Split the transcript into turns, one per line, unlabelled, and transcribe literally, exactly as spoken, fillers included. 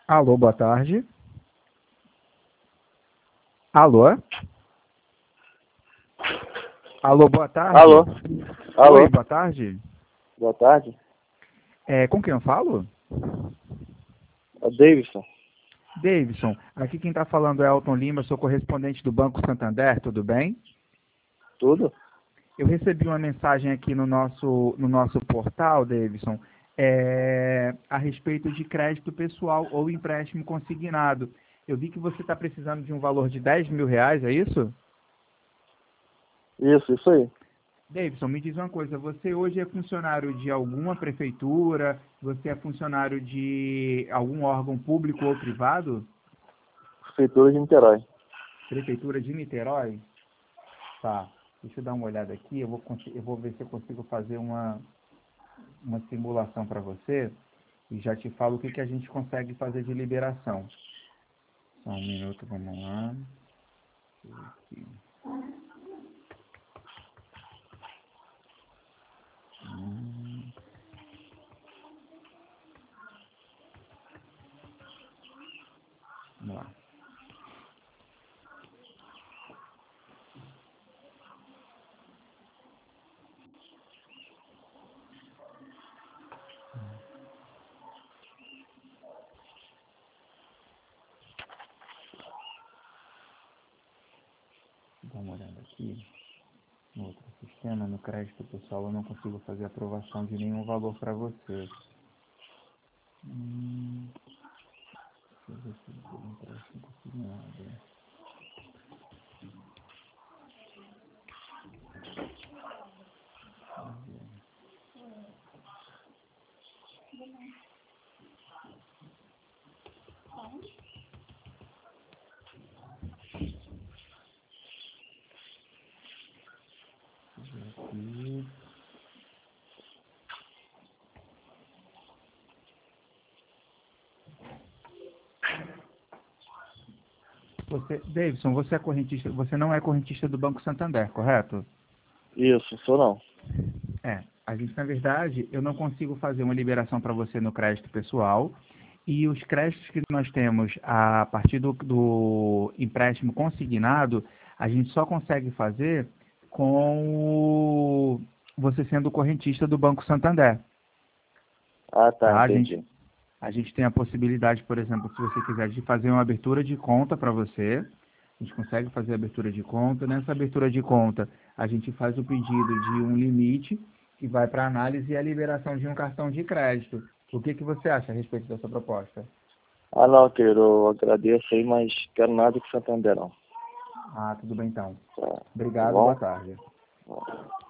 Alô, boa tarde. Alô? Alô, boa tarde.
Alô? Alô?
Oi, boa tarde.
Boa tarde.
É, com quem eu falo?
É Davidson.
Davidson, aqui quem está falando é Elton Lima, sou correspondente do Banco Santander, tudo bem?
Tudo?
Eu recebi uma mensagem aqui no nosso, no nosso portal, Davidson, é, a respeito de crédito pessoal ou empréstimo consignado. Eu vi que você está precisando de um valor de dez mil reais, é isso?
Isso, isso aí.
Davidson, me diz uma coisa, você hoje é funcionário de alguma prefeitura? Você é funcionário de algum órgão público ou privado?
Prefeitura de Niterói.
Prefeitura de Niterói? Tá, deixa eu dar uma olhada aqui, eu vou, eu vou ver se eu consigo fazer uma, uma simulação para você e já te falo o que, que a gente consegue fazer de liberação. Só um minuto, vamos lá. Aqui. Hum. Vamos lá. Dá uma olhada aqui. No outro sistema, no crédito pessoal, eu não consigo fazer aprovação de nenhum valor para você. Hum. Deixa eu ver se eu vou entrar assim consignado. Aqui. Você, Davidson, você é correntista, você não é correntista do Banco Santander, correto?
Isso, sou não.
É, a gente, na verdade, eu não consigo fazer uma liberação para você no crédito pessoal e os créditos que nós temos a partir do, do empréstimo consignado, a gente só consegue fazer com o, você sendo correntista do Banco Santander.
Ah, tá,
Tá? A gente,
entendi.
a gente tem a possibilidade, por exemplo, se você quiser, de fazer uma abertura de conta para você. A gente consegue fazer a abertura de conta. Nessa abertura de conta, a gente faz o pedido de um limite que vai para análise e a liberação de um cartão de crédito. O que, que você acha a respeito dessa proposta?
Ah, não, querido, eu agradeço aí, mas quero nada com Santander, não.
Ah, tudo bem então.
Tá, tá
Obrigado, boa
bom?
tarde.
Tá.